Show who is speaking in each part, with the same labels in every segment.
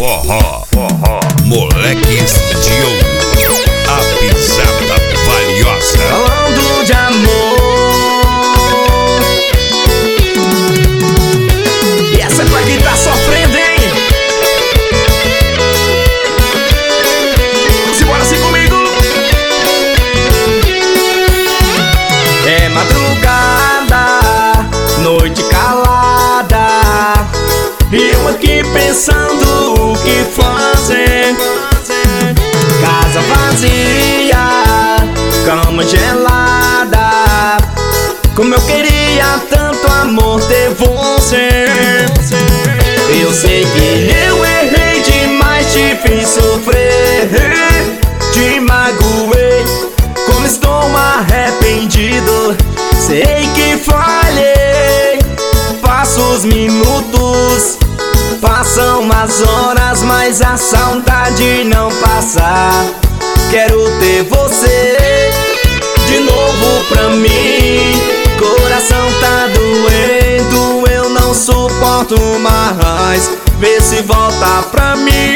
Speaker 1: forró, moleques de ouro, a pisada valiosa.
Speaker 2: Falando de amor, e essa é pra quem tá sofrendo, hein? Simbora assim comigo. É madrugada, noite calada, e eu aqui pensando o que fazer. Casa vazia, cama gelada, como eu queria tanto amor ter você. Eu sei que eu errei demais, te fiz sofrer, te magoei, como estou arrependido. Sei que falhei, passo os minutos, passam as horas, mas a saudade não passa. Quero ter você de novo pra mim. Coração tá doendo, eu não suporto mais. Vê se volta pra mim.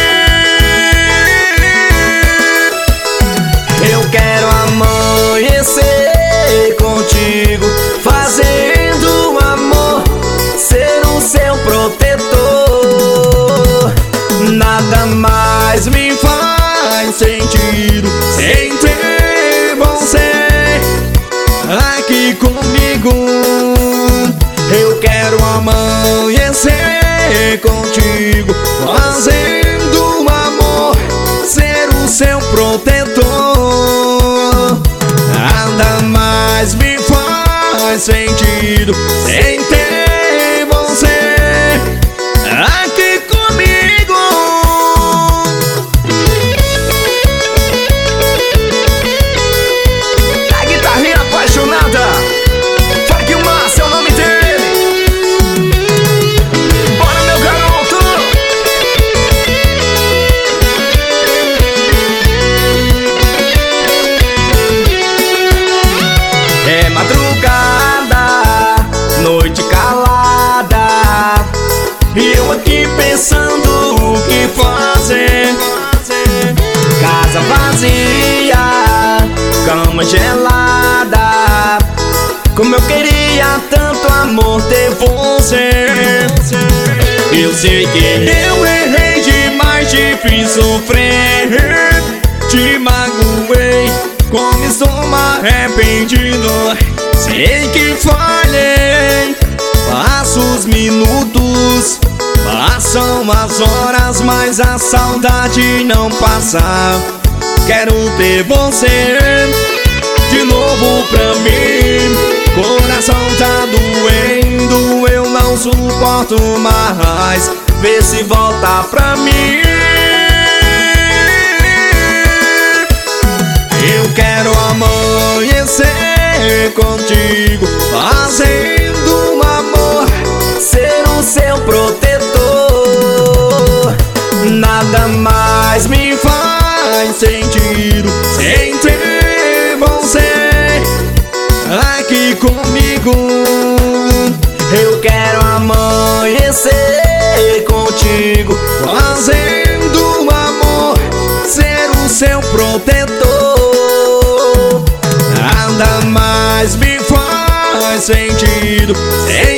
Speaker 2: Eu quero amanhecer contigo, fazendo amor, ser o seu protetor. Nada mais me faz sentido sem ter você aqui comigo. Eu quero amanhecer contigo, fazendo amor, ser o seu protetor. Nada mais me faz sentido sem ter você aqui comigo. A guitarrinha apaixonada, Funk Massa é o nome dele. Bora, meu garoto. É madrugada, noite calada, e eu aqui pensando o que fazer. Casa vazia, cama gelada, como eu queria tanto amor ter você. Eu sei que eu errei demais, te fiz sofrer, te magoei, como estou arrependido. Sei que falhei, passo os minutos, passam as horas, mas a saudade não passa. Quero ter você de novo pra mim. Coração tá doendo, eu não suporto mais. Vê se volta pra mim. Eu quero amanhecer contigo, fazendo amor, ser o seu protetor. Nada mais me faz sentido sem ter você aqui comigo. Eu quero amanhecer contigo, fazendo amor, ser o seu protetor. Nada mais me faz sentido sem